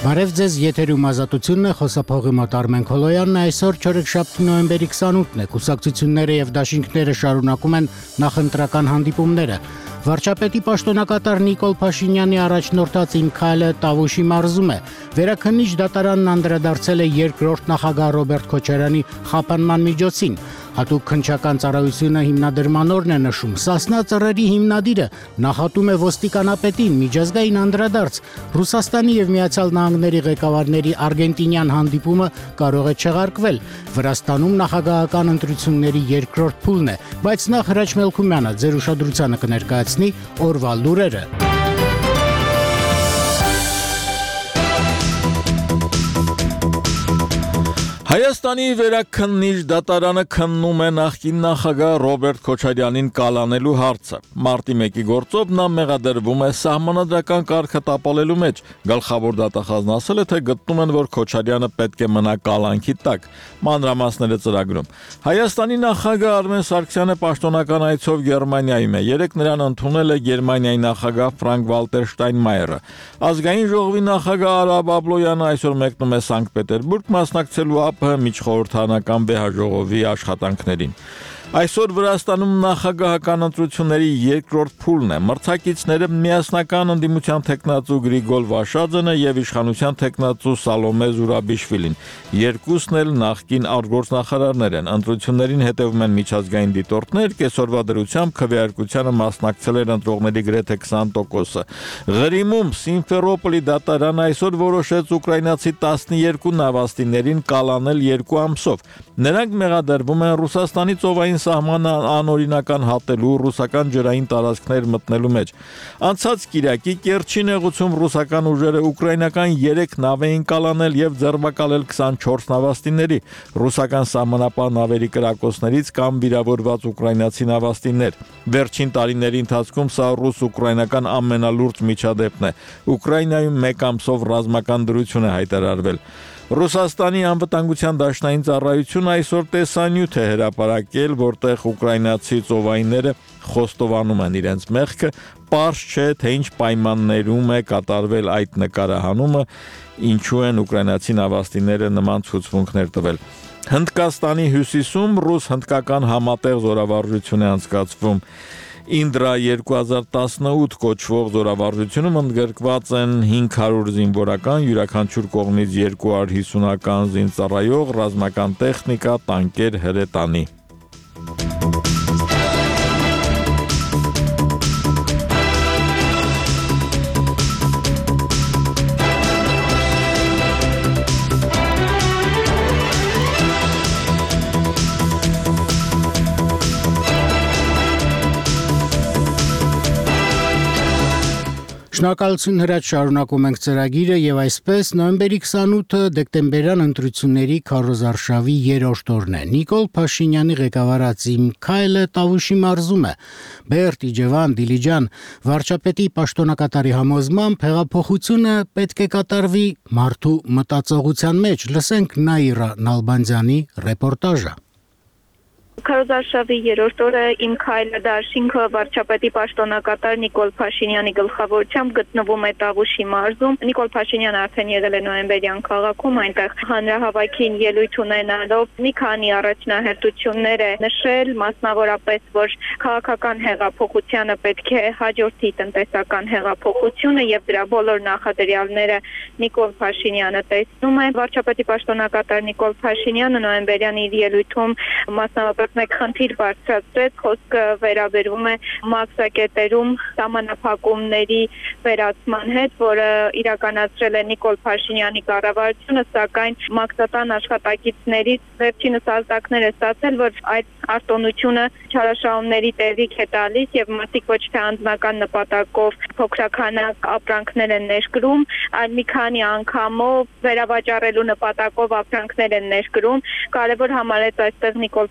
Բարև ձեզ, եթերում ազատությունն է, խոսափողի մոտ Արմեն Քոլոյանն է, այսօր չորեքշաբթի նոյեմբերի 28-ն է, կուսակցությունները եւ դաշինքները շարունակում են նախընտրական հանդիպումները։ Վարչապետի պաշտոնակատար Նիկոլ Փաշինյանի առաջնորդած Իմ քայլը Տավուշի մարզում է։ Վերաքննիչ դատարանն անդրադարձել է երկրորդ նախագահ Ռոբերտ Քոչարյանի խափանման միջոցին։ Հատուկ քննչական ծառայությունը հիմնադրման օրն է նշում։ Սասնա ծռերի հիմնադիրը նախատում է ոստիկանապետին միջազգային անդրադարձ։ Ռուսաստանի եւ Միացյալ Նահանգների ղեկավարների արգենտինյան հանդիպումը կարող է չեղարկվել։ Վրաստանում նախագահական ընտրությունների երկրորդ փուլն է, բայց նախ Հրաչ Մելքումյանը ձեր ուշադրությանը կներկայացնի օրվա լուրերը։ Հայաստանի վերաքննիչ դատարանը քննում է նախկին նախագահ Ռոբերտ Քոչարյանին կալանելու հարցը։ Մարտի 1-ի գործով նա մեղադրվում է սահմանադրական կարգը տապալելու մեջ։ Գլխավոր դատախազն ասել է, թե գտնում են, որ Քոչարյանը պետք է մնա կալանքի տակ։ Մանրամասները ծրագրում։ Հայաստանի նախագահ Արմեն Սարգսյանը պաշտոնական այցով Գերմանիայում է։ Երեկ նրան ընդունել է Գերմանիայի նախագահ Ֆրանկ-Վալտեր Շտայնմայերը։ Ազգային ժողովի նախագահ Արա Բաբլոյանը այսօր մեկնում է Սանկտ Պետերբուրգ մասնակցելու միջխորհրդարանական վեհաժողովի աշխատանքներին։ Այսօր Վրաստանում նախագահական ընտրությունների երկրորդ փուլն է։ Մրցակիցները միասնական ընդդիմության թեկնածու Գրիգոր Վաշաձենը եւ իշխանության թեկնածու Սալոմե Զուրաբիշվիլին։ Երկուսն էլ նախկին արտգործնախարարներ են։ Ընտրություններին հետևում են միջազգային դիտորդներ, կեսօրվա դրությամբ քվեարկությանը մասնակցել են ընտրողների գրեթե 20%-ը։ Ղրիմում Սիմֆերոպոլի դատարանը այսօր որոշեց ուկրաինացի 12 նավաստիներին կալանել 2 ամսով։ Նրանք մեղադրվում են Ռուսաստանի ծովային սահմանը անօրինական հատելու, ռուսական ջրային տարածքներ մտնելու մեջ։ Անցած կիրակի Կերչի նեղուցում ռուսական ուժերը ուկրաինական 3 նավ էին կալանել եւ ձերբակալել 24 նավաստիների, ռուսական սահմանապահ նավերի կրակոցներից կամ վիրավորված ուկրաինացի նավաստիներ։ Վերջին տարիների ընթացքում սա ռուս-ուկրաինական ամենալուրջ միջադեպն է։ Ուկրաինայում 1 ամսով ռազմական դրություն է հայտարարվել։ Ռուսաստանի անվտանգության դաշնային ծառայությունը այսօր տեսանյութ է հրապարակել, որտեղ ուկրաինացի ծովայինները խոստովանում են իրենց մեղքը, պարզ չէ, թե ինչ պայմաններում է կատարվել այդ նկարահանումը, ինչու են ուկրաինացի նավաստիները նման ցուցմունքներ տվել։ Հնդկաստանի հյուսիսում ռուս-հնդկական համատեղ զորավարժություն է անցկացվում։ Ինդրա 2018 կոչվող զորավարժությունում ընդգրկված են 500 զինվորական, յուրաքանչյուր կողմից 250-ական զինծառայող, ռազմական տեխնիկա, տանկեր, հրետանի։ Շնորհակալություն Հրաչ, շարունակում ենք ծրագիրը եւ այսպես նոյեմբերի 28-ը դեկտեմբերյան ընտրությունների քարոզարշավի երրորդ օրն է։ Նիկոլ Փաշինյանի ղեկավարած Իմ քայլը Տավուշի մարզում է։ Բերտ Իջևան Դիլիջան վարչապետի պաշտոնակատարի համոզմամբ հեղափոխությունը պետք է կատարվի մարդու մտածողության մեջ։ Լսենք Նաիրա Նալբանդյանի ռեպորտաժը։ Քարոզարշավի երրորդ օրը Իմ քայլը դաշինքը վարչապետի պաշտոնակատար Նիկոլ Փաշինյանի գլխավորությամբ գտնվում է Տավուշի մարզում։ Նիկոլ Փաշինյանը արդեն եղել է նոյեմբերյան քաղաքում, այնտեղ հանրահավաքին ելույթ ունենալով մի քանի առաջնահերթություններ է նշել, մասնավորապես, որ քաղաքական հեղափոխությանը պետք է հաջորդի տնտեսական հեղափոխությունը եւ դրա բոլոր նախադրյալները Նիկոլ Փաշինյանը տեսնում է։ Վարչապետի պաշտոնակատար Նիկոլ Փաշինյանը նոյեմբերյան իր ելույթում մասնավորապես մեկ խնդիր բարձրացրեց, խոսքը վերաբերում է մաքսակետերում սահմանափակումների վերացման հետ, որը իրականացրել է Նիկոլ Փաշինյանի կառավարությունը, սակայն մաքսատան աշխատակիցներից վերջինս արտակներ է ստացել, որ այդ արտոնությունը չարաշահումների տեղիք է տալիս եւ մարդիկ ոչ թե անձնական նպատակով փոքրականակ ապրանքներ են ներկրում, այլ մի քանի անգամով վերավաճառելու նպատակով ապրանքներ են ներկրում։ Կարևոր համարեց այստեղ Նիկոլ Փաշինյանը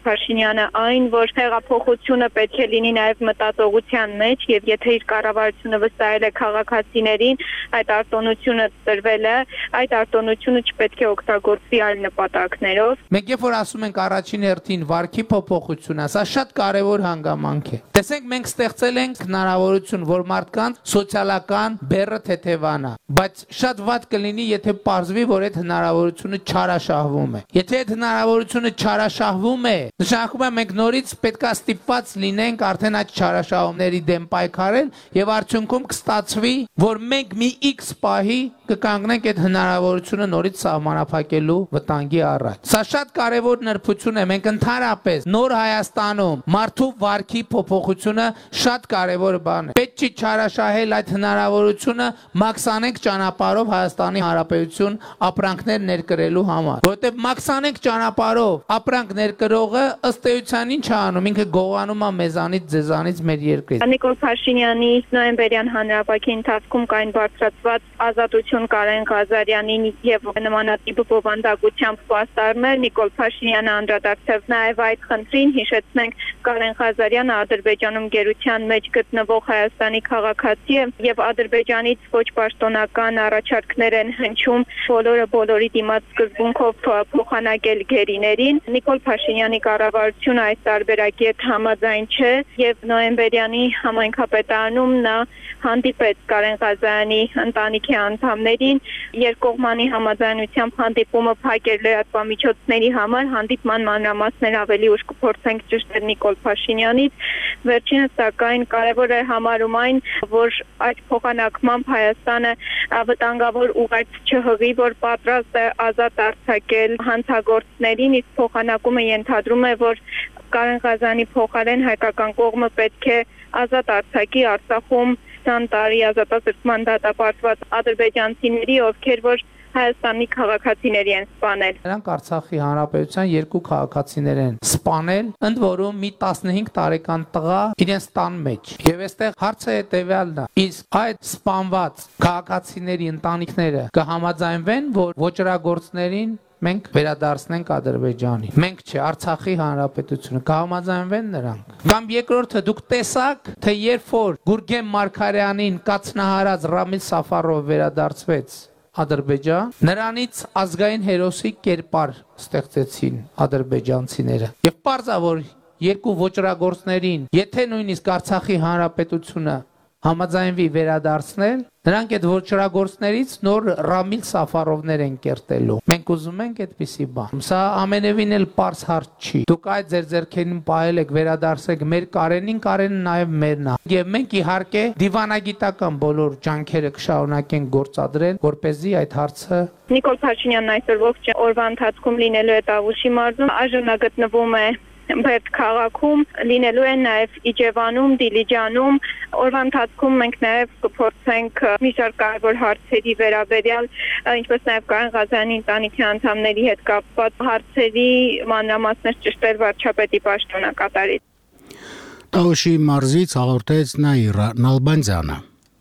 Փաշինյանը այն, որ հեղափոխությունը պետք է լինի նաև մտածողության մեջ եւ եթե իր կառավարությունը վստահել է քաղաքացիներին, այդ արտոնությունը տրվել է, այդ արտոնությունը չպետք է օգտագործվի այլ նպատակներով։ Մենք երբ որ ասում ենք առաջին հերթին վարքի փոփոխությունը, սա շատ կարևոր հանգամանք է։ Տեսեք, մենք ստեղծել ենք հնարավորություն, որ մարդկանց սոցիալական բեռը թեթևանա, բայց շատ վատ կլինի, եթե պարզվի, որ այդ հնարավորությունը չարաշահվում է։ Եթե այդ հնարավորությունը չարաշահվում է, նշանակում է մենք նորից պետք է ստիպված լինենք արդեն այդ չարաշահումների դեմ պայքարել եւ արդյունքում կստացվի, որ մենք մի X պահի կկանգնենք այդ հնարավորությունը նորից սահմանափակելու վտանգի առաջ։ Սա շատ կարևոր նրբություն է, մենք ընդհանրապես նոր Հայաստանում մարդու վարքի փոփոխությունը շատ կարևոր բան է։ Պետք չի չարաշահել այդ հնարավորությունը մաքսանենք ճանապարհով Հայաստանի Հանրապետություն ապրանքներ ներկրելու համար, որովհետև մաքսանենք ճանապարհով ապրանք ներկրողը ըստ էության ինչ անում, ինքը գողանում է մեզանից, ձեզանից, մեր երկրից։ Նիկոլ Փաշինյանի նոյեմբերյան հանրապետի ընթացքում կային բարձրացված ազատություն Կարեն Ղազարյանին եւ նմանատիպ բովանդակությամբ պաստառներ։ Նիկոլ Փաշինյանը անդրադարձավ նաեւ այդ խնդրին, հիշեցնենք Կարեն Ղազարյանը Ադրբեջանում գերության մեջ գտնվող Հայաստանի քաղաքացի է եւ Ադրբեջանից ոչ պաշտոնական առաջարկներ են հնչում բոլորի դիմաց սկզբունքով փոխանակել գերիներին։ Նիկոլ Փաշինյանի կառավարությունը այս տարբերակի հետ համաձայն չէ եւ նոյեմբերյանի համայնքապետարանում նա հանդիպեց Կարեն Ղազարյանի ընտանիքի անդամներին, երկկողմանի համաձայնությամբ հանդիպումը փակել լրատվամիջոցների համար, հանդիպման մանրամասներ ավելի ուշ կփորձենք ճշտել Նիկոլ Փաշինյանից։ Վերջինս սակայն կարևոր է համարում այն, որ այդ փոխանակմամբ Հայաստանը վտանգավոր ուղերձ չհղի, որ պատրաստ է ազատ արձակել հանցագործներին, իսկ փոխանակումը ենթադրում է, որ Կարեն Ղազարյանի փոխարեն հայկական կողմը պետք է ազատ արձակի Արցախում 20 տարի ազատազրկման դատապարտված ադրբեջանցիների, ովքեր որ Հայաստանի քաղաքացիների են սպանել։ Նրանք Արցախի Հանրապետության երկու քաղաքացիներ են սպանել, ընդ որում մի 15 տարեկան տղա իրենց տան մեջ։ Եվ այստեղ հարցը հետևյալն է. իսկ այդ սպանված քաղաքացիների ընտանիքները կհամաձայնվեն, որ ոճրագործներին մենք վերադարձնենք Ադրբեջանին։ Մենք չէ, Արցախի Հանրապետությունը կհամաձայնվեն նրանք։ Կամ երկրորդը դուք տեսաք, թե երբ որ Գուրգեն Մարգարյանին կացնահարած Ռամիլ Սաֆարովը վերադարձվեց Ադրբեջան, նրանից ազգային հերոսի կերպար ստեղծեցին ադրբեջանցիները։ Եվ պարզ է, որ երկու ոճրագործներին, եթե նույնիսկ Արցախի Հանրապետությունը համաձայնվի վերադարձնել, նրանք այդ ոճրագործներից նոր Ռամիլ Սաֆարովներ են կերտելու։ Մենք ուզում ենք այդպիսի բան։ Սա ամենևին էլ պարզ հարց չի։ Դուք այդ ձեր ձեռքերին պահել եք, վերադարձեք մեր Կարենին, Կարենը նաև մերն է։ Եվ մենք իհարկե դիվանագիտական բոլոր ջանքերը կշարունակենք գործադրել, որպեսզի այդ հարցը Նիկոլ Փաշինյանն այսօր ողջ օրվա ընթացքում լինելու է Տավուշի մարզում, այժմ նա գտնվում է Բերդ քաղաքում, լինելու են նաև Իջևանում, Դիլիջանում։ Օրվա ընթացքում մենք նաև կփորձենք մի շարք կարևոր հարցերի վերաբերյալ, ինչպես նաև Կարեն Ղազարյանի ընտանիքի անդամների հետ կապված հարցերի մանրամասներ ճշտել վարչապետի պաշտոնակատարից։ Տավուշի մարզից հաղորդեց Նաիրա Նալբանդյանը։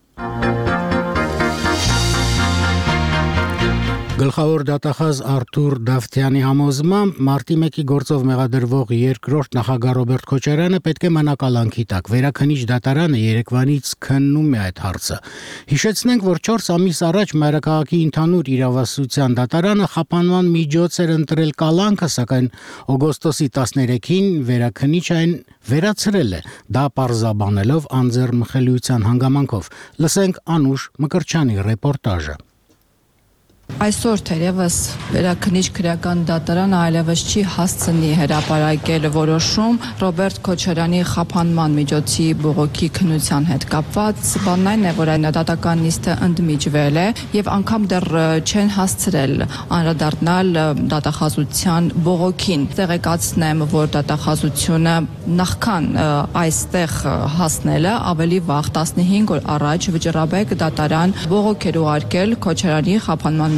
Գլխավոր դատախազ Արթուր Դավթյանի համոզմամբ մարտի 1-ի գործով մեղադրվող երկրորդ նախագահ Ռոբերտ Քոչարյանը պետք է մնա կալանքի տակ։ Վերաքննիչ դատարանը երեկվանից քննում է այդ հարցը։ Հիշեցնենք, որ 4 ամիս առաջ Մայրաքաղաքի ընդհանուր իրավասության դատարանը խափանման միջոց էր ընտրել կալանքը, սակայն օգոստոսի 13-ին վերաքննիչ այն վերացրել է, դա պարզաբանելով անձեռնմխելիության հանգամանքով։ Լսենք Անուշ Մկրտչյանի ռեպորտաժը։ Այսօր թերևս վերաքննիչ քրեական դատարանը այլևս չի հասցնի հրապարակել որոշում Ռոբերտ Քոչարյանի խափանման միջոցի բողոքի քննության հետ կապված, բանն այն է, որ այն դատական նիստը ընդմիջվել է եւ անգամ դեռ չեն հասցրել անդրադառնալ դատախազության բողոքին։ Տեղեկացնեմ, որ դատախազությունը նախքան այստեղ հասնելը ավելի վաղ 15 օր առաջ Վճռաբեկ դատարան բողոք էր ուղարկել Քոչարյանի խափանման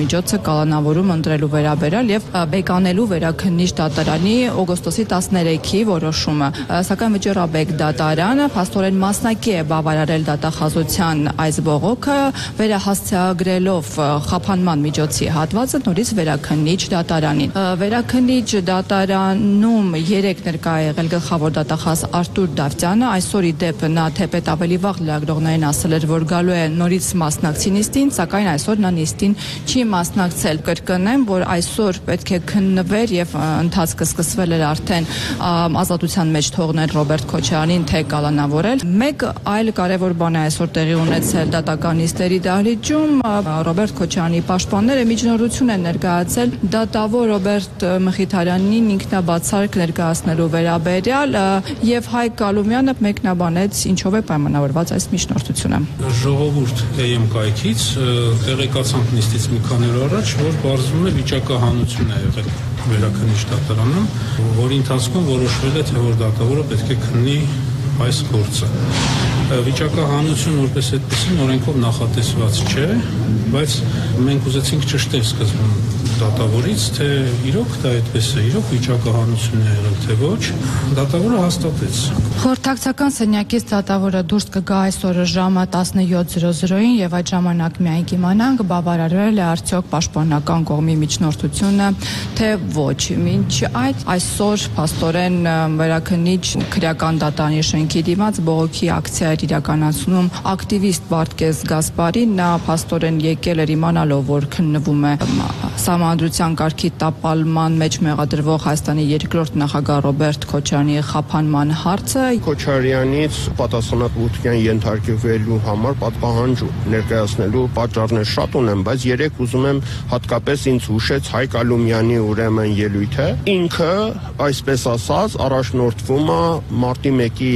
միջոցը կալանավորում ընտրելու վերաբերյալ եւ բեկանելու վերաքննիչ դատարանի օգոստոսի 13-ի որոշումը։ Սակայն Վճռաբեկ դատարանը փաստորեն մասնակի է բավարարել դատախազության այս բողոքը, վերահասցեագրելով խափանման միջոցի հատվածը նորից վերաքննիչ դատարանին։ Վերաքննիչ դատարանում 3 ներկա է եղել գլխավոր դատախազ Արտուր Դավթյանը, այսօր ի դեպ նա թեպետ ավելի վաղ լրագրողներին ասել էր, որ գալու է նորից մասնակցի նիստին, սակայն այսօր նա նիստին չի մասնակցել։ Կրկնեմ, որ այսօր պետք է քննվեր եւ ընթացքը սկսվել էր արդեն ազատության մեջ թողնել Ռոբերտ Քոչարյանին, թե կալանավորել։ Մեկ այլ կարևոր բան է այսօր տեղի ունեցել դատական նիստերի դահլիճում։ Ռոբերտ Քոչարյանի պաշտպանները միջնորդություն են ներկայացել դատավոր Ռոբերտ Մխիթարյանին ինքնաբացարկ ներկայացնելու վերաբերյալ եւ Հայկ Կալումյանը մեկնաբանեց ինչով է պայմանավորված այս միջնորդությունը։ Ժողովուրդ ԵՄ կայքից տեղեկացանք նիստից մի քանի օր առաջ, որ բարձրում է վիճակահանություն է եղել վերաքննիչ դատարանում, որի ընթացքում որոշվել է, թե որ դատավորը պետք է քննի այս գործը։ Վիճակահանություն որպես այդպեսին օրենքով նախատեսված չէ, բայց մենք ուզեցինք ճշտել սկզբում դատավորից, թե իրոք դա այդպես է, իրոք վիճակահանություն է եղել, թե ոչ, դատավորը հաստատեց։ Խորհրդակցական սենյակից դատավորը դուրս կգա այսօր ժամը 17:00-ին եւ այդ ժամանակ միայն կիմանանք բավարարվել է արդյոք պաշտպանական կողմի միջնորդությունը, թե ոչ։ Մինչ այդ այսօր փաստորեն վերաքննիչ քրեական դատարանի շենքի դիմաց բողոքի ակցիա էր իրականացնում ակտիվիստ Վարդգես Գասպարին, նա փաստորեն եկել էր իմանալով, որ քննվում է Սահմանադրության կարգի տապալման մեջ մեղադրվող Հայաստանի երկրորդ նախագահ Ռոբերտ Քոչարյանի խափանման հարցը։ Քոչարյանից պատասխանատվության ենթարկվելու համար պատվահանջ ներկայացնելու պատճառներ շատ ունեմ, բայց երեք ուզում եմ հատկապես ինձ հուշեց Հայկ Ալումյանի ուրեմն ելույթը։ Ինքը, այսպես ասած, առաջնորդվում է մարտի 1-ի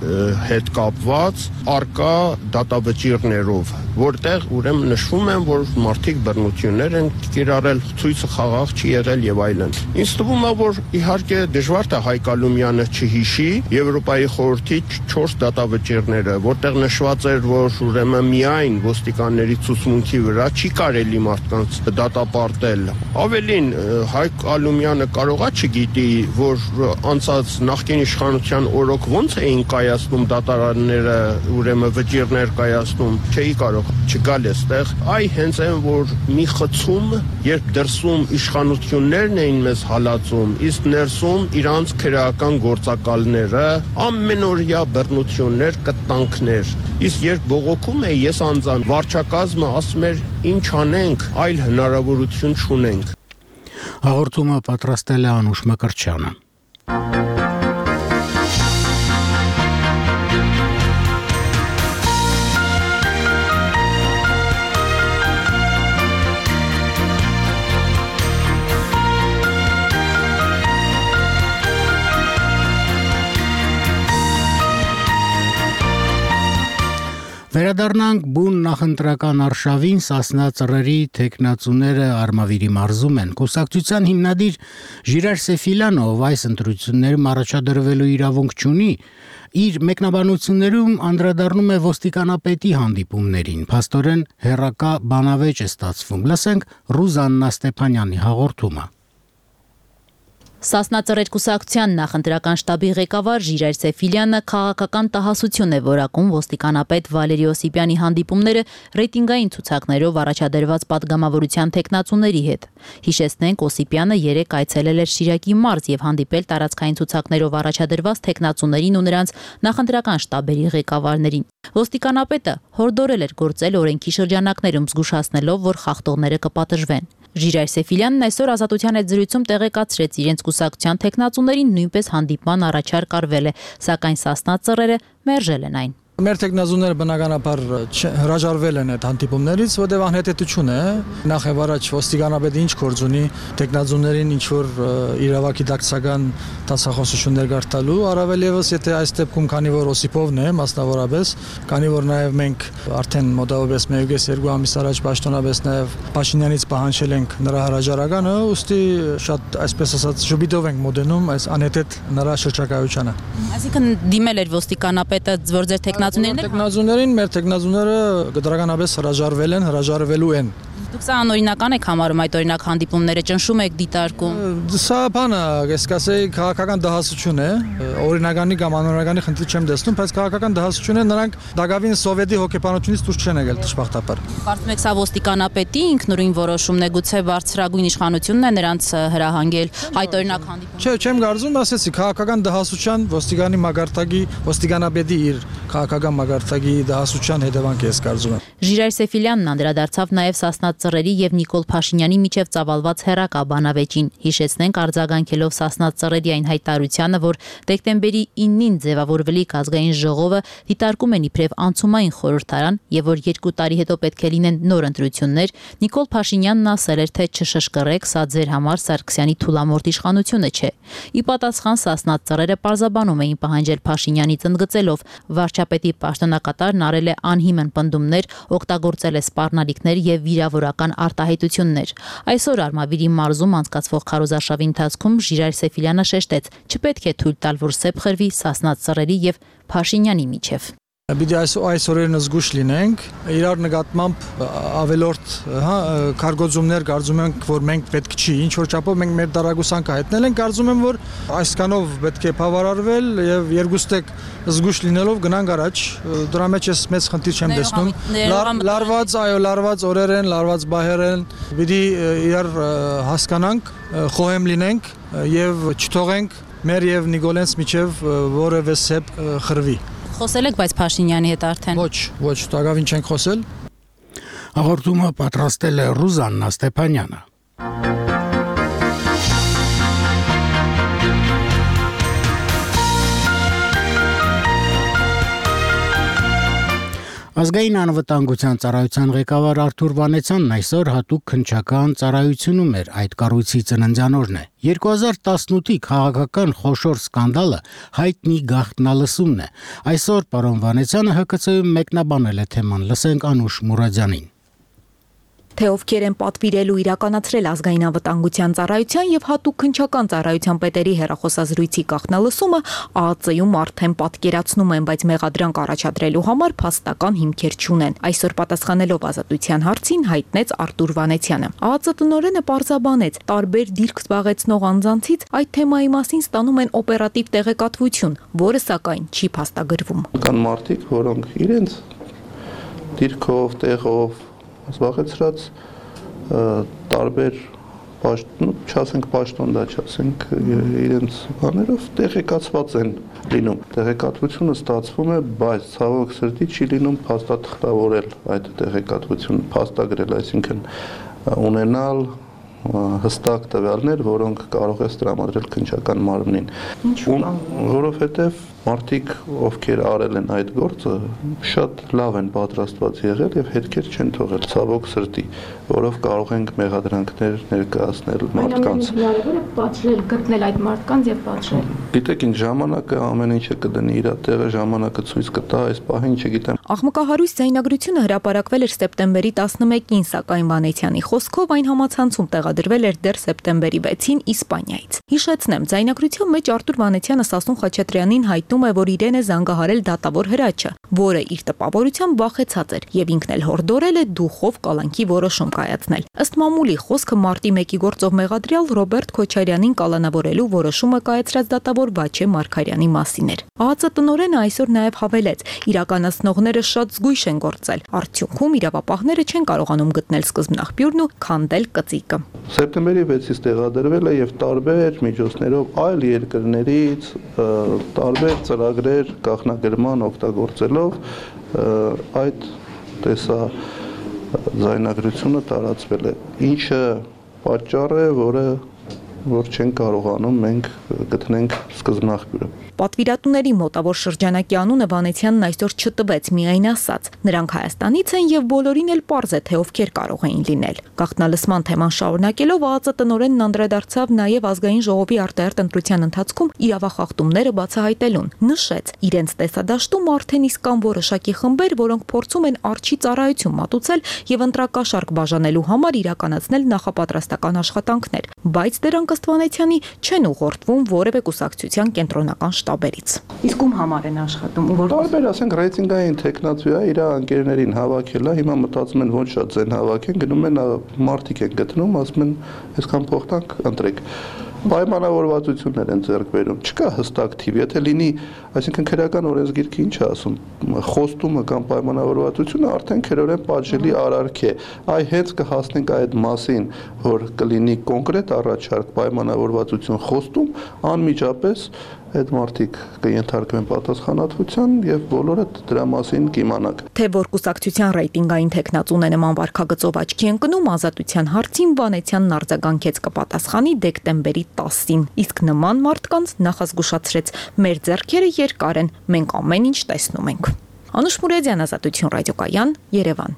հետ կապված արկա դատավճիռներով, որտեղ ուրեմն նշվում է, որ մարդիկ բռնություններ են կիրառել, ցույցը խաղաղ չի եղել եւ այլն։ Ինձ թվում է, որ իհարկե դժվար է Հայկ Ալումյանը չհիշի Եվրոպայի խորհրդի 4 դատավճիռները, որտեղ նշված էր, որ ուրեմն միայն ոստիկանների ցուցմունքի վրա չի կարելի մարդկանց դատապարտել։ Ավելին, Հայկ Ալումյանը կարողա չգիտի, որ անցած նախկին իշխանության օրոք ոնց էին կայացնում դատարանները, ուրեմն վճիռներ կայացնում, չէի կարող չգալ այստեղ։ Այ հենց այն, որ մի խցում, երբ դրսում իշխանություններն էին մեզ հալածում, իսկ ներսում իրանց քրեական գործակալները, ամենօրյա բռնություններ, կտանքներ։ Իսկ երբ բողոքում է, ես անձան վարչակազմը ասում էր, ինչ անենք, այլ հնարավորություն չունենք։ Հաղորդումը պատրաստել է Անուշ Մկրտչյանը։ Վերադառնանք բուն նախընտրական արշավին, Սասնա ծռերի թեկնածուները Արմավիրի մարզում են։ Կուսակցության հիմնադիր Ժիրայր Սեֆիլյանը, ով այս ընտրություններում առաջադրվելու իրավունք չունի, իր մեկնաբանություններում անդրադառնում է ոստիկանապետի հանդիպումներին։ Փաստորեն հերրակա բանավեճ է ստացվում։ Լսենք Ռուզաննա Ստեփանյանի հաղորդումը։ Սասնա ծռեր կուսակցության նախընտրական շտաբի ղեկավար Ժիրայր Սեֆիլյանը քաղաքական տհասություն է որակում ոստիկանապետ Վալերի Օսիպյանի հանդիպումները ռեյտինգային ցուցակներով առաջադրված պատգամավորության թեկնածուների հետ։ Հիշեցնենք, Օսիպյանը երեկ այցելել էր Շիրակի մարզ եւ հանդիպել տարածքային ցուցակներով առաջադրված թեկնածուներին ու նրանց նախընտրական շտաբերի ղեկավարներին։ Ոստիկանապետը հորդորել էր գործել օրենքի շրջանակներում, զգուշացնելով, որ խախտողները կպատժվեն։ Ժիրայր Սեֆիլյանն այսօր Ազատության հետ զրույցում տեղեկացրեց իրենց կուսակցության թեկնածուներին նույնպես հանդիպման առաջարկ արվել է, սակայն Սասնա ծռերը մերժել են այն։ Մեր տեխնազուները բնականաբար հրաժարվել են այդ հանդիպումներից, որտեղ անհետեթություն է, նախ եւ առաջ ոստիկանապետը ինչ գործ ունի տեխնազուներին ինչ որ իրավակի դակցական տասախոսություններ գարտալու, առավել եւս եթե այս դեպքում քանի որ Օսիպովն է մասնավորապես, քանի որ նաեւ մենք արդեն մոտավորապես 1.5 ամիս առաջ պաշտոնապես նաեւ Փաշինյանից պահանջել ենք նրա հրաժարականը, ուստի շատ այսպես ասած ժուբիտով ենք մոտենում այս անհետեթ նրա շրջակայությանը։ Այսինքն դիմել էր ոստիկանապետը, որ ձեր Տեխնազուներին մեր տեխնազուները դրականապես հրաժարվել են, հրաժարվելու են։ Դուք սա անօրինական եք համարում այդ օրինակ հանդիպումները, ճնշում եք, դիտարկում։ Սա բանը, ես կասեի, քաղաքական դահասություն է, օրինականի կամ անօրինականի խնդիր չեմ տեսնում, բայց քաղաքական դահասություն է, նրանք դակավին սովետի հոգեբանությունից դուրս չեն եկել դժբախտաբար։ Կարծում եք սա ոստիկանապետի ինքնուրույն որոշումն է, գուցե բարձրագույն իշխանությունն է նրանց հրահանգել այդ օրինակ հանդիպում։ Չէ, չեմ կարծում, ասեցի, քաղաքական դահասության ոստիկանի մագարտակի, ոստիկանապետի իր քաղաքական մագարտակի դահասության հետևանք է, ես կարծում եմ։ Ժիրայր Սեֆիլյանն անդրադարձավ նաև Սասնա Ծռերի եւ Նիկոլ Փաշինյանի միջև ծավալված հերակա բանավեճին։ Հիշեցնենք, արձագանքելով Սասնա Ծռերի այն հայտարարությանը, որ դեկտեմբերի 9-ին ձևավորվելիք ազգային ժողովը դիտարկում են իբրև անցումային խորհրդարան եւ որ 2 տարի հետո պետք է լինեն նոր ընտրություններ, Նիկոլ Փաշինյանն ասել էր, թե չշշկռեք, սա ձեր համար Սարգսյանի թուլամորթ իշխանությունը չէ։ Ի պատասխան Սասնա Ծռերը պարզաբանում էին պահանջել Փաշինյանից ընդգծելով, վարչապետի պաշտոնակատարն արել է անհիմն պնդումներ, օգտագործել է սպառնալիքներ եւ վիրավորական արտահայտություններ։ Այսօր Արմավիրի մարզում անցկացվող քարոզարշավի ընթացքում Ժիրայր Սեֆիլյանը շեշտեց, չպետք է թույլ տալ, որ սեպ խրվի Սասնա Ծռերի եւ Փաշինյանի միջև։ Պիտի այս օրերն զգուշ լինենք, իրար նկատմամբ ավելորդ քարգոծումներ կարծում ենք, որ մենք պետք չի, ինչ որ չափով մենք մեր դարագուսանքը հայտնել ենք, կարծում եմ, որ այսքանով պետք է բավարարվել եւ երկուստեք զգուշ լինելով գնանք առաջ, դրա մեջ ես մեծ խնդիր չեմ տեսնում։ Լարված օրեր են, լարված բահեր են, պիտի իրար հասկանանք, խոհեմ լինենք եւ չթողենք մեր եւ Նիկոլենց միջև որևէ սեպ խրվի։ Խոսել եք, բայց Փաշինյանի հետ արդեն։ Ոչ, դակավին չենք խոսել։ Հաղորդումը պատրաստել է Ռուզաննա Ստեփանյանը։ Ազգային անվտանգության ծառայության ղեկավար Արթուր Վանեցյանն այսօր հատուկ քննչական ծառայությունում էր, այդ կառույցի ծննդյանօրն է։ 2018-ի քաղաքական խոշոր սկանդալը հայտնի գաղտնալսումն է։ Այսօր պարոն Վանեցյանը ՀԿՑ-ում մեկնաբանել է թեման, լսենք Անուշ Մուրադյանին։ Թե ովքեր են պատվիրել ու իրականացրել ազգային անվտանգության ծառայության եւ հատուկ քննչական ծառայության պետերի հեռախոսազրույցի գաղտնալսումը ԱԱԾ-ում արդեն պատկերացնում են, բայց մեղադրանք առաջադրելու համար փաստական հիմքեր չունեն։ Այսօր պատասխանելով ազատության հարցին հայտնեց Արթուր Վանեցյանը։ ԱԱԾ տնօրենը պարզաբանեց, տարբեր դիրք զբաղեցնող անձանցից այդ թեմայի մասին ստանում են օպերատիվ տեղեկատվություն, որը սակայն չի փաստագրվում։ Կան մարդիկ, որոնք իրենց դիրքով, տեղով զբաղեցրած տարբեր չասենք պաշտոն, չասենք իրենց բաներով տեղեկացված են լինում։ Տեղեկատվությունը ստացվում է, բայց ցավոք սրտի չի լինում փաստաթղթավորել այդ տեղեկատվությունը, փաստագրել, այսինքն ունենալ հստակ տվյալներ, որոնք կարող է տրամադրել քննչական մարմնին։ Որովհետև մարդիկ, ովքեր արել են այդ գործը, շատ լավ են պատրաստված եղել եւ հետքեր չեն թողել, ցավոք սրտի, որով կարող ենք մեղադրանքներ ներկայացնել մարդկանց։ Հնարավոր է պատժել, գտնել այդ մարդկանց եւ պատժել։ Գիտեք, ինչ ժամանակը ամեն ինչը կդնի իր տեղը, ժամանակը ցույց կտա, այս պահին չգիտեմ։ Աղմկահարույց ձայնագրությունը հրապարակվել էր սեպտեմբերի 11-ին, սակայն Վանեցյանի խոսքով այն համացանցում տեղադրվել էր դեռ սեպտեմբերի 6-ին Իսպանիայից։ Հիշեցնեմ, ձայնագրության մեջ Արթուր Վանեցյանը Սասուն Խաչատրյանին հայտնում է, որ իրեն է զանգահարել դատավոր Հրաչը, որը իր տպավորությամբ վախեցած էր եւ ինքն էլ հորդորել է դուխով կալանքի որոշում կայացնել։ Ըստ մամուլի խոսքը մարտի 1-ի գործով մեղադրյալ Ռոբերտ Քոչարյանին կալանավորելու որոշումը կայացրած դատավոր Վաչե Մարգարյանի մասին էր։ ԱԱԾ տնօրենը այսօր նաեւ հավելեց, իրականացնողները շատ զգույշ են գործել։ Արդյունքում իրավապահները չեն կարողանում գտնել սկզբնաղբյուրն ու քանդել կծիկը։ Սեպտեմբերի 6-ից տեղադրվել է եւ տարբեր միջոցներով այլ երկրներից տարբեր ծրագրեր գաղտնագրման օգտագործելով այդ տեսա ձայնագրությունը տարածվել է, ինչը պատճառ է, որ չեն կարողանում մենք գտնենք սկզբնաղբյուրը։ Պատվիրատուների մոտավոր շրջանակի անունը Վանեցյանն այսօր չտվեց, միայն ասաց. նրանք Հայաստանից են եւ բոլորին էլ պարզ է, թե ովքեր կարող էին լինել։ Գաղտնալսման թեման շարունակելով ԱԱԾ տնօրենն անդրադարձավ նաեւ ազգային ժողովի արտահերտ ընտրության ընթացքում իրավախախտումները բացահայտելուն։ Նշեց, իրենց տեսադաշտում արդեն իսկ կան որոշակի խմբեր, որոնք փորձում են արջի ծառայություն մատուցել եւ ընտրակաշարք բաժանելու համար իրականացնել նախապատրաստական աշխատանքներ, բայց դրանք ըստ Վանեցյանի չեն ուղղորդվում որևէ կուսակցության կուսակցության կենտրոնական շտաբերից։ Իսկ ում համար են աշխատում ու որ տարբեր, ասենք, ռեյտինգային տեխնացու է, իր անկերներին հավաքել է, հիմա մտածում են ոչ շատ ձեն հավաքեն, գնում են մարդիկ են գտնում, ասում են, այսքան փող տանք, ընտրեք։ Պայմանավորվածություններ են ձեռք բերում, չկա հստակ թիվ, եթե լինի, այսինքն քրեական օրենսգիրքը ինչ է ասում, խոստումը կամ պայմանավորվածությունը արդեն քրորեն պատժելի արարք է, այ հենց կհասնենք այդ մասին, որ կլինի կոնկրետ առաջարկ, պայմանավորվածություն, խոստում, անմիջապես այդ մարդիկ կենթարկվեն պատասխանատվության եւ բոլորը դրա մասին կիմանանք։ Թե որ կուսակցության ռեյտինգային տեխնացուն է նման վարքագծով աչքի ընկնում, Ազատության հարցին Վանեցյանն արձագանքեց կպատասխանի դեկտեմբերի 10-ին, իսկ նման մարդկանց նախազգուշացրեց. մեր ձեռքերը երկար են, մենք ամեն ինչ տեսնում ենք։ Անուշ Մուրեդյան, Ազատություն ռադիոկայան, Երևան։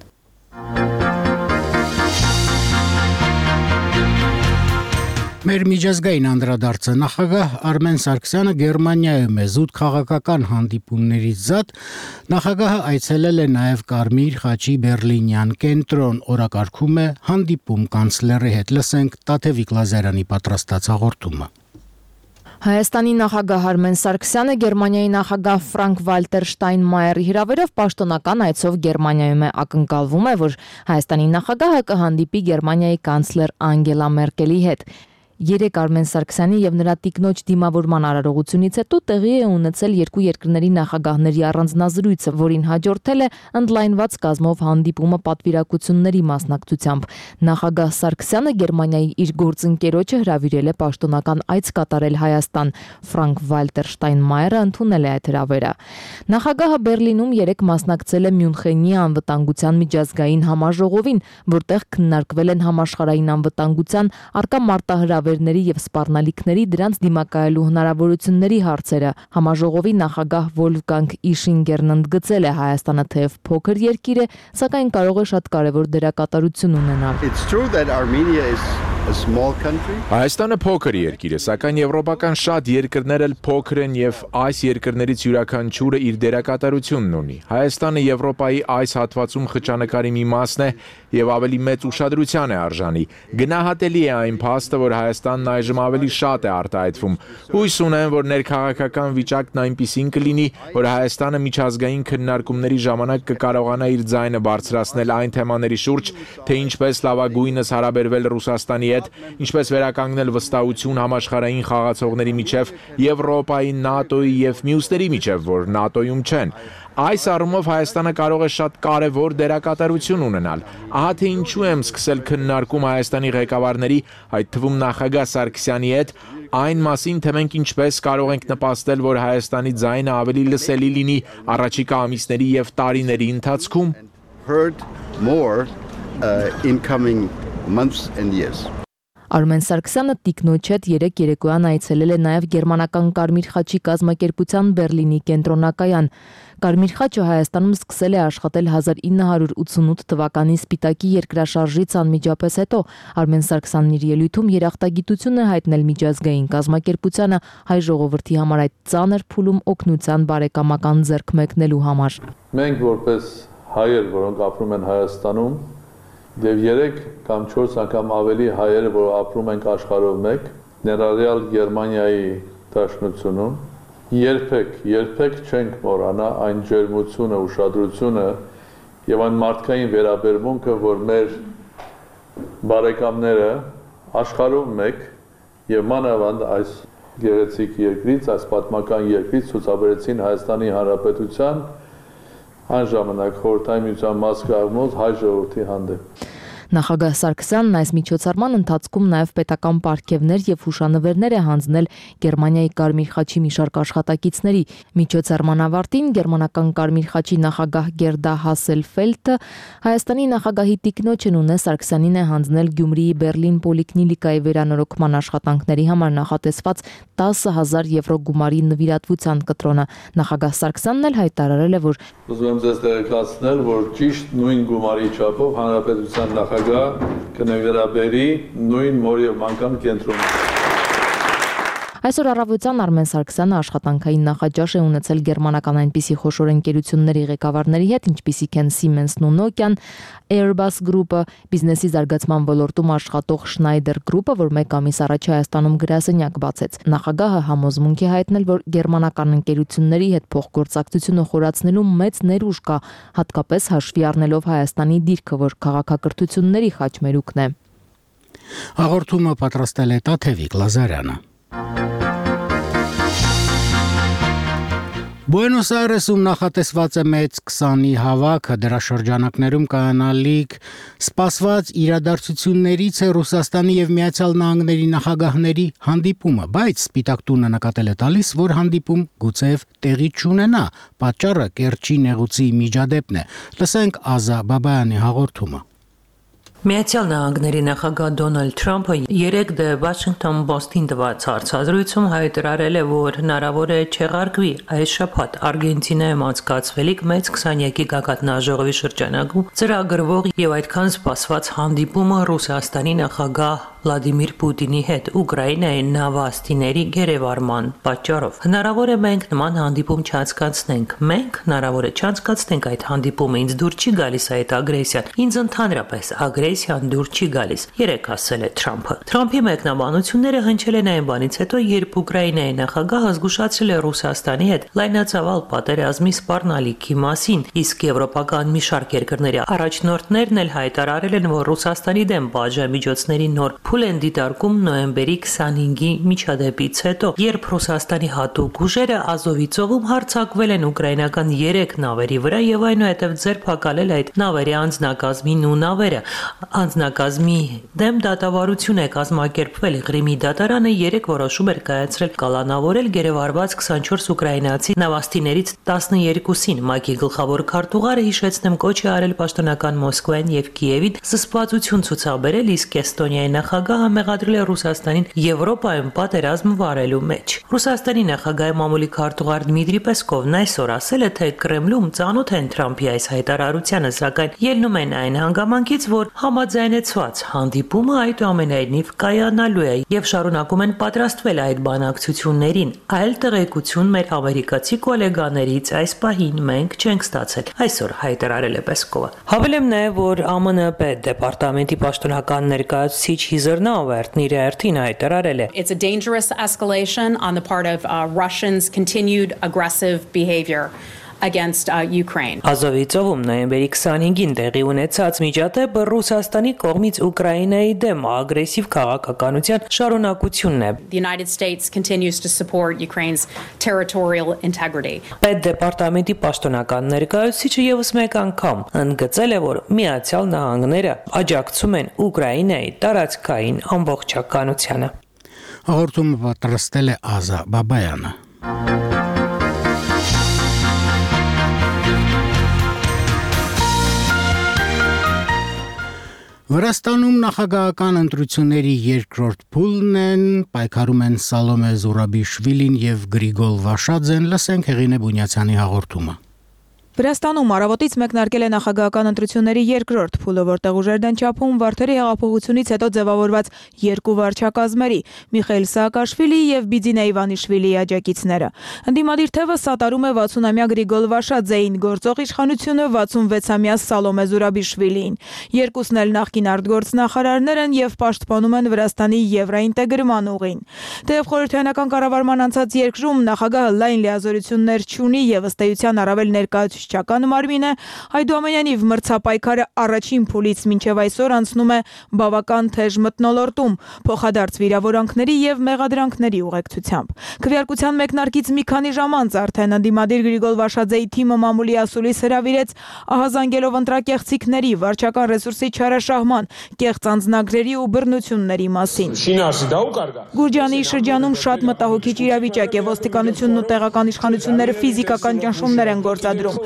Մեր միջազգային անդրադարձը նախագահ Արմեն Սարգսյանը Գերմանիայում է զուտ քաղաքական հանդիպումներից զատ նախագահը այցելել է նաև Կարմիր խաչի Բերլինյան կենտրոն, օրակարգում է հանդիպում կանցլերի հետ։ Լսենք Տաթևիկ Լազարյանի պատրաստած հաղորդումը։ Հայաստանի նախագահ Արմեն Սարգսյանը Գերմանիայի նախագահ Ֆրանկ Վալտեր Շտայնմայերի հրավերով պաշտոնական այցով Գերմանիայում է, ակնկալվում է, որ Հայաստանի նախագահը կհանդիպի Գերմանիայի կանցլեր Անգելա Մերկելի հետ։ Երեկ Արմեն Սարգսյանի եւ նրա տիկնոջ դիմավորման արարողությունից հետո տեղի է ունեցել երկու երկրների նախագահների առանձնազրույցը, որին հաջորդել է ընդլայնված կազմով հանդիպումը պատվիրակությունների մասնակցությամբ։ Նախագահ Սարգսյանը Գերմանիայի իր գործընկերոջը հրավիրել է պաշտոնական այց կատարել Հայաստան։ Ֆրանկ Վալտեր Շտայնմայերը ընդունել է այդ հրավերը։ Նախագահը Բերլինում երեկ մասնակցել է Մյունխենի անվտանգության միջազգային համաժողովին, որտեղ քննարկվել են համաշխարհային անվտանգության առկա մարտահրավերների եւ սպառնալիքների դրանց դիմակայելու հնարավորությունների հարցերը։ Համաժողովի նախագահ Վոլֆգանգ Իշինգերն ընդգծել է Հայաստանը թեև փոքր երկիր է, սակայն կարող է շատ կարևոր դերակատարություն ունենալ։ Հայաստանը փոքր երկիր է, սակայն եվրոպական շատ երկրներ էլ փոքր են եւ այս երկրներից յուրաքանչյուրը իր դերակատարությունն ունի։ Հայաստանը Եվրոպայի այս հատվածում խճանկարի մի մասն է եւ ավելի մեծ ուշադրության է արժանի։ Գնահատելի է այն փաստը, որ Հայաստանն այժմ ավելի շատ է արտահայտվում։ Հույս ունեմ, որ ներքաղաքական վիճակն այնպիսին կլինի, որ Հայաստանը միջազգային քննարկումների ժամանակ կկարողանա իր ձայնը բարձրացնել այն թեմաների շուրջ, թե ինչպես լավագույնս հարաբերվել Ռուսաստանի հետ, ինչպես վերականգնել վստահություն համաշխարհային խաղացողների միջև, Եվրոպայի, ՆԱՏՕ-ի եւ մյուսների միջև, որ ՆԱՏՕ-ում չեն։ Այս առումով Հայաստանը կարող է շատ կարևոր դերակատարություն ունենալ։ Ահա թե ինչու եմ սկսել քննարկում Հայաստանի ղեկավարների, այդ թվում նախագահ Սարգսյանի հետ, այն մասին, թե մենք ինչպես կարող ենք նպաստել, որ Հայաստանի ձայնը ավելի լսելի լինի առաջիկա ամիսների եւ տարիների ընթացքում։ Արմեն Սարգսյանը տիկնոջ հետ երեկ երեկոյան այցելել է նաև գերմանական Կարմիր խաչի կազմակերպության Բերլինի կենտրոնակայան։ Կարմիր խաչը Հայաստանում սկսել է աշխատել 1988 թվականի Սպիտակի երկրաշարժից անմիջապես հետո։ Արմեն Սարգսյանն իր ելույթում երախտագիտություն է հայտնել միջազգային կազմակերպությանը հայ ժողովրդի համար այդ ծանր փուլում օգնության բարեկամական ձեռք մեկնելու համար։ Մենք որպես հայեր, որոնք ապրում են Հայաստանում, Եվ 3 կամ 4 անգամ ավելի հայերը, որ ապրում ենք աշխարհով մեկ, ներառյալ Գերմանիայի Դաշնությունում, երբեք չենք մոռանա այն ջերմությունը, ուշադրությունը եւ այն մարդկային վերաբերմունքը, որ մեր բարեկամները աշխարհով մեկ եւ մանավանդ այս գեղեցիկ երկրից, այս պատմական երկրից ցուցաբերեցին Հայաստանի Հանրապետության այն ժամանակ խորհրդային միության մաս կազմող հայ ժողովրդի հանդեպ։ Նախագահ Սարգսյանն այս միջոցառման ընթացքում նաև պետական պարգևներ եւ հուշանվերներ է հանձնել Գերմանիայի Կարմիր խաչի մի շարք աշխատակիցների։ Միջոցառման ավարտին գերմանական Կարմիր խաչի նախագահ Գերդա Հասելֆելդը Հայաստանի նախագահի տիկնոջ Նունե Սարգսյանին է հանձնել Գյումրիի Բերլին պոլիկլինիկայի վերանորոգման աշխատանքների համար նախատեսված 10,000 եվրո գումարի նվիրատվության կտրոնը։ Նախագահ Սարգսյանն էլ հայտարարել է, որ ուզում եմ ձեզ տեղեկացնել, որ ճիշտ նույն գումարի չափով հանրապետության նախագահ կնվիրաբերի նույն մոր եւ մանկան կենտրոնը։ Այսօր առավոտյան Արմեն Սարգսյանը աշխատանքային նախաճաշ է ունեցել գերմանական այնպիսի խոշոր ընկերությունների ղեկավարների հետ, ինչպիսիք են Siemens-ն ու Nokia-ն, Airbus Group-ը, բիզնեսի զարգացման ոլորտում աշխատող Schneider Group-ը, որ մեկ ամիս առաջ Հայաստանում գրասենյակ բացեց։ Նախագահը համոզմունք է հայտնել, որ գերմանական ընկերությունների հետ փոխգործակցությունը խորացնելու մեծ ներուժ կա, հատկապես հաշվի առնելով Հայաստանի դիրքը, որ քաղաքակրթությունների խաչմերուկն է։ Հաղորդումը պատրաստել է Տաթևիկ Լազարյանը։ Բուենոս Այրեսում նախատեսված է մեծ 20-ի հավաքը, դրա շրջանակներում կայանալիք սպասված իրադարձություններից է Ռուսաստանի եւ Միացյալ Նահանգների նախագահների հանդիպումը, բայց Սպիտակ տունը նկատել է տալիս, որ հանդիպում գուցեև տեղի չունենա, պատճառը Կերչի նեղուցի միջադեպն է։ Լսենք Ազա Բաբայանի հաղորդումը։ Միացյալ Նահանգների նախագահ Դոնալդ Թրամփը երեկ դե Վաշինգտոն Պոստին տված հարցազրույցում հայտարարել է, որ հնարավոր է չեղարկվի այս շաբաթ Արգենտինայում անցկացվելիք մեծ 20-յակի գագաթնաժողովի շրջանակում ծրագրվող եւ այդքան սպասված հանդիպումը Ռուսաստանի նախագահ Վլադիմիր Պուտինի հետ Ուկրաինայի նավաստիների գերեվարման պատճառով։ Հնարավոր է մենք նման հանդիպում չանցկացնենք։ Մենք հնարավոր է չանցկացնենք այդ հանդիպումը, ինձ դուր չի գալիս այդ ագրեսիան։ Ինձ ընդհանրապես ագրեսիան դուր չի գալիս, երեք ասել է Թրամփը։ Թրամփի մեկնաբանությունները հնչել են այն բանից հետո, երբ Ուկրաինայի նախագահը զգուշացրել է Ռուսաստանի հետ լայնածավալ պատերազմի սպառնալիքի մասին, իսկ եվրոպական մի շարք երկրների առաջնորդներն էլ հայտարարել են, որ Ռուսաստանի դեմ պատժամիջոցների նոր փուլ են դիտարկում նոյեմբերի 25-ի միջադեպից հետո, երբ Ռուսաստանի հատուկ ուժերը Ազովի ծովում հարձակվել են ուկրաինական 3 նավերի վրա եւ այնուհետեւ ձերբակալել այդ նավերի անձնակազմին ու նավերը։ Անձնակազմի դեմ դատավարություն է կազմակերպվել։ Ղրիմի դատարանը 3 որոշում էր կայացրել կալանավորել գերեվարված 24 ուկրաինացի նավաստիներից 12-ին։ ՄԱԿ-ի գլխավոր քարտուղարը հիշեցնեմ կոչ է արել պաշտոնական Մոսկվային եւ Կիևին զսպվածություն ցուցաբերել, իսկ Էստոնիայի նախագահը մեղադրել է Ռուսաստանին Եվրոպայում պատերազմ վարելու մեջ։ Ռուսաստանի նախագահի մամուլի քարտուղար Դմիտրի Պեսկովն այսօր ասել է, թե Կրեմլում ծանոթ են Թրամփի այս հայտարարությանը, սակայն ելնում են այն հանգամանքից, որ համաձայնեցված հանդիպումը այդուամենայնիվ կայանալու է եւ շարունակում են պատրաստվել այդ բանակցություններին։ Այլ տեղեկություն մեր ամերիկացի գոլեգաներից այս պահին մենք չենք ստացել, այսօր հայտարարել է Պեսկովը։ Հավելեմ նաեւ, որ ԱՄՆ պետդեպարտամենտի պաշտոնական ներկայացուցիչ Heather Nauert իր երթին հայտարարել է. It's a dangerous escalation on the part of Russians' continued aggressive behavior against Ukraine. Ազովի ծովում նոյեմբերի 25-ին տեղի ունեցած միջադեպը Ռուսաստանի կողմից Ուկրաինայի դեմ ագրեսիվ քաղաքականության շարունակությունն է. The United States continues to support Ukraine's territorial integrity. Պետդեպարտամենտի պաշտոնական ներկայացուցիչը եւս մեկ անգամ ընդգծել է, որ Միացյալ Նահանգները աջակցում են Ուկրաինայի տարածքային ամբողջականությանը։ Հաղորդումը պատրաստել է Ազա Բաբայանը։ Վրաստանում նախագահական ընտրությունների երկրորդ փուլն են, պայքարում են Սալոմե Զուրաբիշվիլին եւ Գրիգոլ Վաշաձեն, լսենք Հեղինե Բունյացյանի հաղորդումը։ Վրաստանում առավոտից մեկնարկել է նախագահական ընտրությունների երկրորդ փուլը, որտեղ ուժերն են չափում Վարդերի հեղափոխությունից հետո ձևավորված երկու վարչակազմերի՝ Միխայիլ Սաակաշվիլիի եւ Բիձինա Իվանիշվիլիի աջակիցները։ Ընդդիմադիր թևը սատարում է 60-ամյա Գրիգոլ Վաշաձեին, գործող իշխանությունը 66-ամյա Սալոմե Զուրաբիշվիլիին։ Երկուսն էլ նախկին արտգործնախարարներ են եւ պաշտպանում են Վրաստանի եվրոինտեգրման ուղին։ Թեև խորհրդարանական կառավարման անցած երկրում նախագահը լայն լիազորություններ չունի եւ ըստ էության առավել ներկայացուցչական մարմին է, այդուամենայնիվ մրցապայքարը առաջին փուլից մինչև այսօր անցնում է բավական թեժ մթնոլորտում, փոխադարձ վիրավորանքների եւ մեղադրանքների ուղեկցությամբ։ Քվեարկության մեկնարկից մի քանի ժամ անց արդեն ընդդիմադիր Գրիգոլ Վաշաձեի թիմը մամուլի ասուլիս հրավիրեց ահազանգելով ընտրակեղծիքների, վարչական ռեսուրսի չարաշահման, կեղծ անձնագրերի ու բռնությունների մասին։ Գուրջանի շրջանում շատ մտահոգիչ իրավիճակ է, ոստիկանությունն ու տեղական իշխանությունները ֆիզիկական ճնշումներ են գործադրում։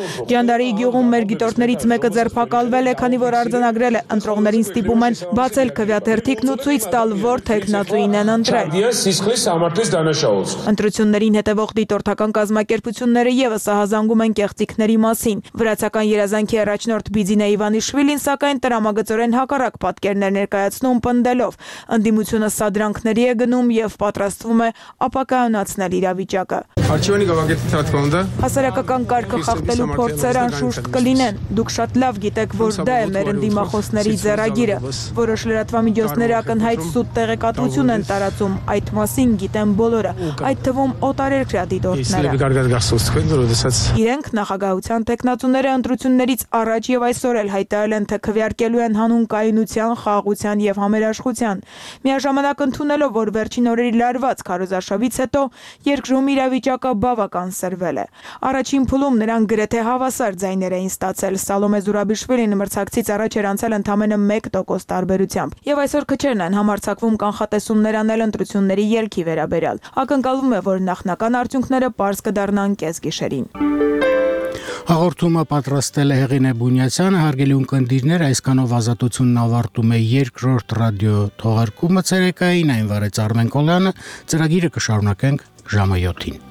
Ջանդարի գյուղում մեր գիտորդներից մեկը ձերբակալվել է, քանի որ արձանագրել է ընտրողներին ստիպում են բացել քվեաթերթիկն ու ցույց տալ, որ թեկնածուին են ընտրել։ Ընտրություններին հետևող դիտորդական կազմակերպությունները եւս ահազանգում են կեղծիքների մասին։ Վրացական երազանքի առաջնորդ Բիձինե Իվանիշվիլին սակայն տրամագծորեն հակառակ պատկերներ ներկայացնում, պնդելով ընդդիմությունը սադրանքների է գնում եւ պատրաստվում է ապակայունացնել իրավիճակը։ Հասարակական կարգը խախտելու փորձեր անշուշտ կլինեն։ Դուք շատ լավ գիտեք, որ դա է մեր ընդդիմախոսների ձեռագիրը։ Որոշ լրատվամիջոցներ ակնհայտ սուտ տեղեկատվություն են տարածում, այդ մասին գիտեն բոլորը, այդ թվում օտարերկրյա դիտորդները։ Իրենք նախագահության տեխնատուները ընտրություններից առաջ եւ այսօր էլ հայտարարել են, թե քվեարկելու են հանուն կայունության, խաղաղության եւ համերաշխության։ Միաժամանակ ընդունելով, որ վերջին օրերի լարված քարոզարշավից հետո երկրում իրավիճակը բավական սրվել է։ Առաջին փուլում նրանք գրեթե հավասար ձայներ էին ստացել։ Սալոմե Զուրաբիշվիլին մրցակցից առաջ էր անցել ընդամենը 1% տարբերությամբ։ Եվ այսօր քչերն են համարձակվում կանխատեսումներ անել ընտրությունների ելքի վերաբերյալ։ Ակնկալվում է, որ նախնական արդյունքները պարզ կդառնան կեսգիշերին։ Հաղորդումը պատրաստել է Հեղինե Բունյացյանը, հարգելի ունկնդիրներ, այսքանով Ազատությունն ավարտում է երկրորդ ռադիո թողարկումը ցերեկային, այն վարեց Արմեն Կոլյանը, ծրագիրը կշարունակենք ժամը 7-ին։